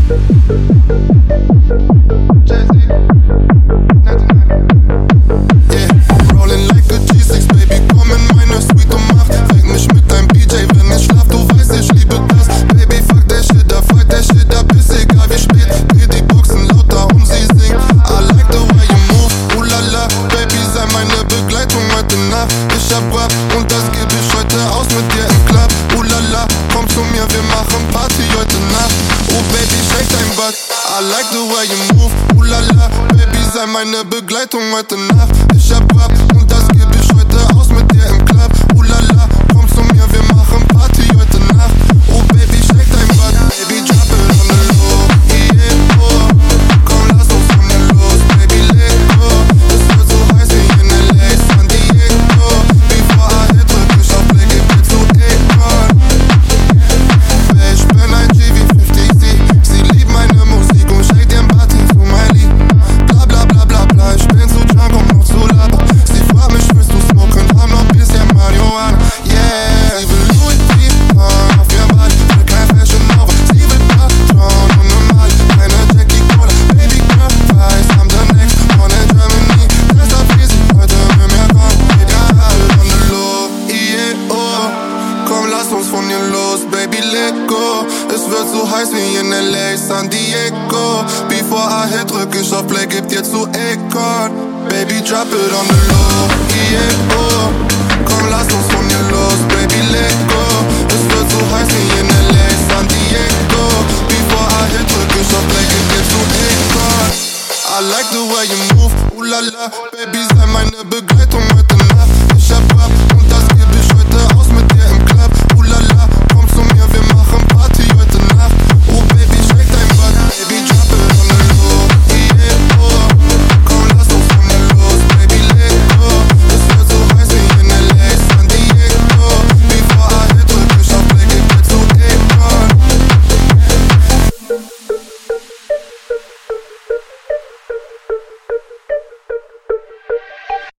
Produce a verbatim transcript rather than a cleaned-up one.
Ich hab Rap und das geb ich heute aus mit dir im Club. Uh lala, komm zu mir, wir machen Party heute Nacht. Oh Baby, shake dein Butt, I like the way you move. Uh lala, Baby, sei meine Begleitung heute Nacht. Ich hab Rap und das geb ich heute aus mit dir im Club. Uh lala, komm zu mir, wir machen Party heute Nacht. Oh Baby, shake dein Butt, Baby, drop it on the low. Yeah, oh, komm, lass uns von hier los, Baby, let go. Es wird so heiß wie in L A, San Diego. Bevor I hit, drück ich auf Play, gib dir zu Akon. Ich bin ein G wie fifty C, sie liebt meine Musik und shake den Party zu mein Lied. Bla bla bla bla bla, ich bin zu drunk, um noch zu labern. Sie fragt mich, willst du smoken, haben noch bisschen Marihuana. Yeah, sie will Louis Vuitton auf ihr Bad, will kein Fashion Nova. Sie will Patron und normal, keine Jackie Cola. Baby Girl, weiß, I'm the next one in Germany. Deshalb will sie heute mit mir kommen. Ja, halt on the low, yeah, oh. Komm, lass uns von hier los, Baby, let go. Es wird so heiß wie in L A, San Diego. Before I hit, drück ich auf Play, gib dir zu Akon. Baby, drop it on the low, yeah, oh. Komm, lass uns von hier los, Baby, let go. Es wird so heiß wie in L A, San Diego. Before I hit, drück ich auf Play, gib dir zu Akon. I like the way you move, ooh la la. Baby, sei meine Begleitung heute